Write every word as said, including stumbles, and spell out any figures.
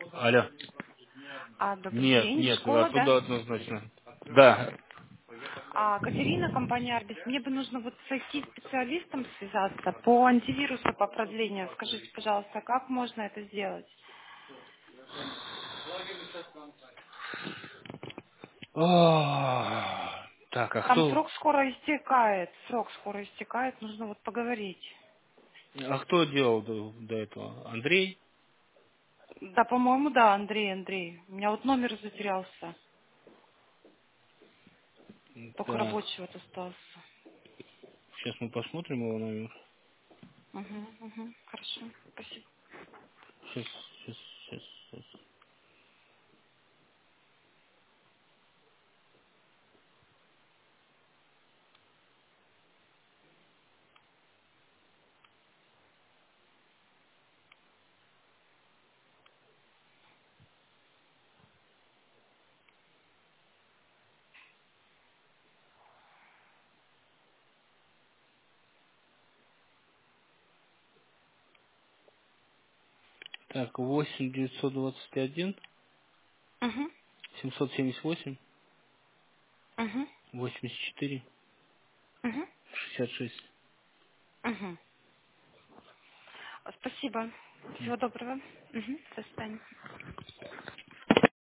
Алло. А, добрый Нет, день, нет, школа, да? оттуда однозначно. Да. А, Катерина, компания Арбис. Мне бы нужно вот с I T-специалистом связаться по антивирусу, по продлению. Скажите, пожалуйста, как можно это сделать? О, так, а Там кто, срок скоро истекает, срок скоро истекает, нужно вот поговорить. а кто делал до, до этого? Андрей? Да, по-моему, да, Андрей, Андрей. У меня вот номер затерялся, только Так, рабочий вот остался. сейчас мы посмотрим его номер. Угу, угу, хорошо, спасибо. Сейчас, сейчас, сейчас, сейчас. Так, восемь девятьсот двадцать один Угу, семьсот семьдесят восемь угу, восемьдесят четыре угу, шестьдесят шесть. угу. Спасибо. Всего доброго. Угу, до свидания.